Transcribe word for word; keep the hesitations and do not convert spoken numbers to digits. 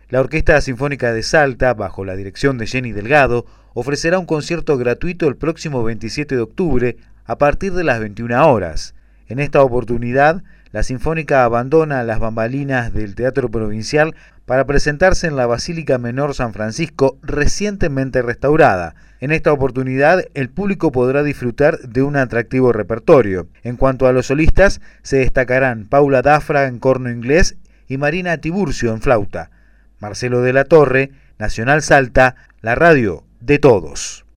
La Orquesta Sinfónica de Salta, bajo la dirección de Jenny Delgado, ofrecerá un concierto gratuito el próximo veintisiete de octubre a partir de las veintiuna horas. En esta oportunidad, la Sinfónica abandona las bambalinas del Teatro Provincial para presentarse en la Basílica Menor San Francisco, recientemente restaurada. En esta oportunidad, el público podrá disfrutar de un atractivo repertorio. En cuanto a los solistas, se destacarán Paula Dafra en corno inglés y Marina Tiburcio en flauta. Marcelo de la Torre, Nacional Salta, la radio de todos.